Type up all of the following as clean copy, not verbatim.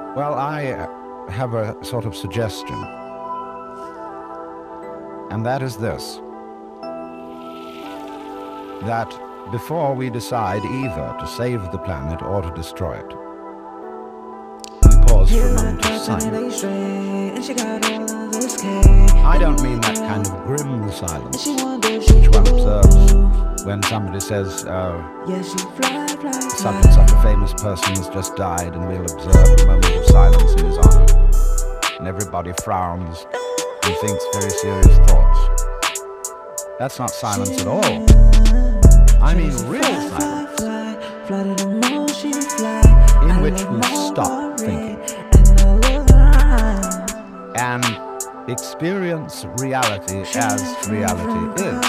Well, I have a sort of suggestion, and that is this: that before we decide either to save the planet or to destroy it, we pause for a moment of silence. I don't mean that kind of grim silence which one observes when somebody says, such and such a famous person has just died, and we'll observe a moment of silence in his honor. And everybody frowns and thinks very serious thoughts. That's not silence at all. I mean real silence, in which we stop thinking and experience reality as reality is.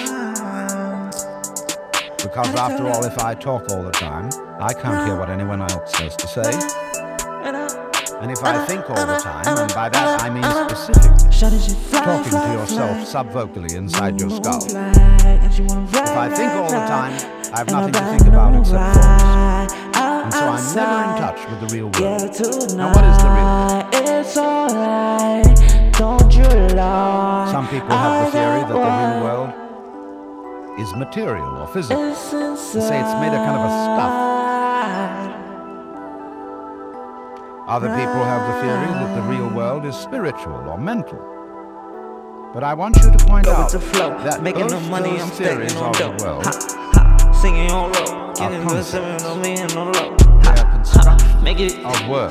Because after all, if I talk all the time, I can't hear what anyone else has to say. And if I think all the time, and by that I mean specifically talking to yourself subvocally inside your skull, if I think all the time, I have nothing to think about except thoughts. And so I'm never in touch with the real world. Now what is the real world? Some people have the theory that the real world is material or physical. They say it's made of kind of a stuff. Other people have the theory that the real world is spiritual or mental. But I want you to point out that both those theories of the world are concepts. They are constructions of words.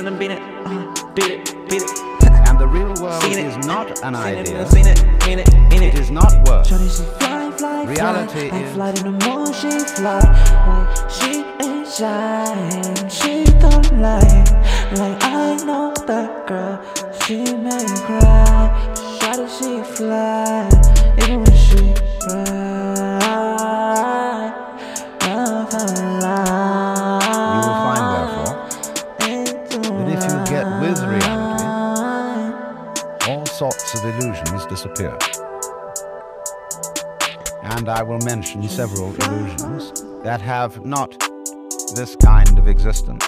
And the real world is not an idea. It is not words. Reality is she don't like I know that girl, she may cry, she fly, even when she cry. You will find, therefore, that if you get with reality, all sorts of illusions disappear. And I will mention several illusions that have not this kind of existence.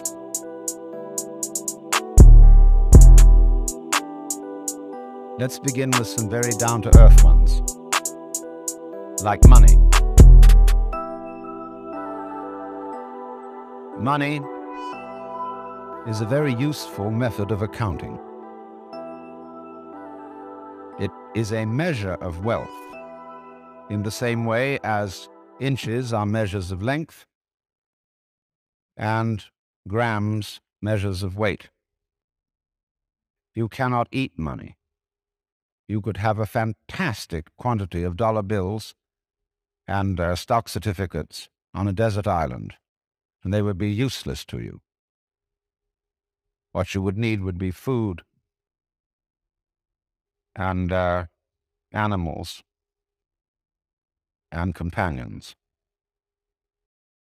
Let's begin with some very down-to-earth ones, like money. Money is a very useful method of accounting. It is a measure of wealth, in the same way as inches are measures of length and grams measures of weight. You cannot eat money. You could have a fantastic quantity of dollar bills and stock certificates on a desert island, and they would be useless to you. What you would need would be food and animals and companions.